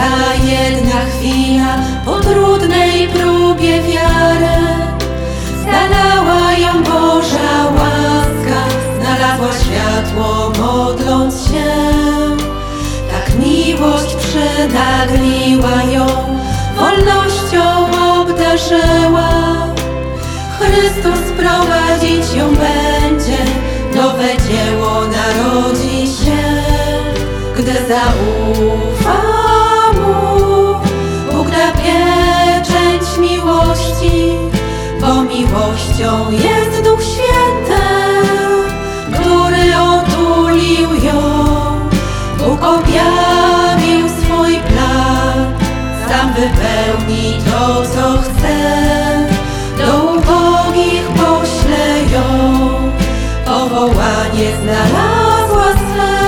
ta jedna chwila po trudnej próbie wiary. Zalała ją Boża łaska, znalazła światło modląc się. Tak miłość przynagliła ją, wolnością obdarzyła. Chrystus prowadzić ją będzie, nowe dzieło narodzi się. Gdy zaufa Mu, Bóg da pieczęć miłości, bo miłością jest Duch Święty, który otulił ją. Bóg objawił swój plan, sam wypełni to, co chce. Do ubogich pośle ją, powołanie znalazła swe.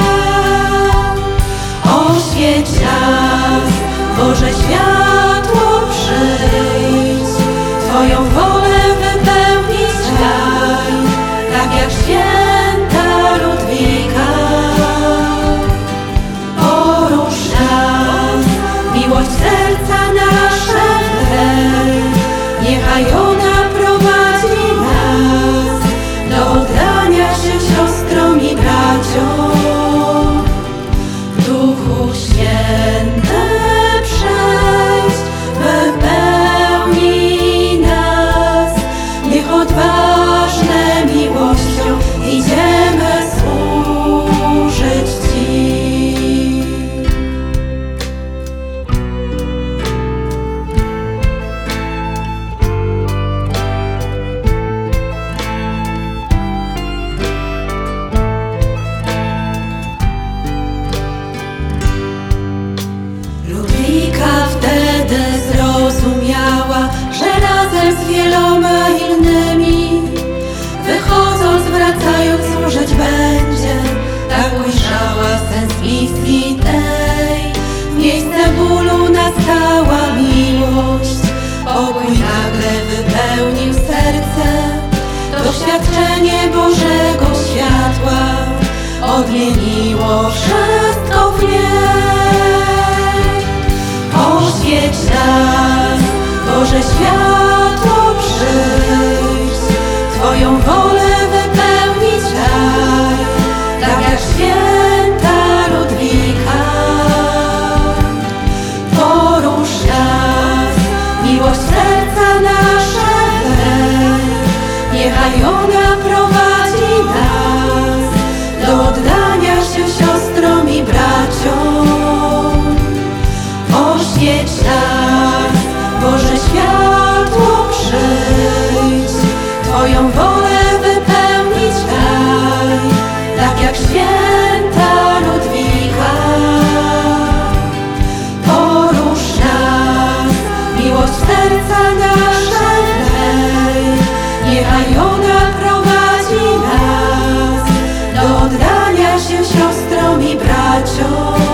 Oświeć nas, Boże światło przyjdź, Twoją wolę wypełnić daj, tak jak święta Ludwika. Porusz nas, miłość serca nasze wlej, niechaj ona prowadzi nas do oddania się siostrom i braciom. Duchu Święty przejdź, wypełnij nas, niech odważne miłością idziemy służyć Ci. Wtedy zrozumiała, że razem z wieloma innymi, wychodząc, wracając, służyć będzie. Tak ujrzała sens misji tej. W miejsce bólu nastała miłość, pokój nagle wypełnił serce. Doświadczenie Bożego światła odmieniło wszystko w niej. Oświeć nas, Boże światło przyjdź, Twoją wolę wypełnić daj, tak jak święta Ludwika. Porusz nas, miłość serca nasze wlej, niechaj ona prowadzi nas do oddania się siostrom i braciom. Oświeć nas, Boże światło przyjdź, Twoją wolę wypełnić daj, tak jak święta Ludwika. Porusz nas, miłość serca nasze wlej, niechaj ona prowadzi nas do oddania się siostrom i braciom.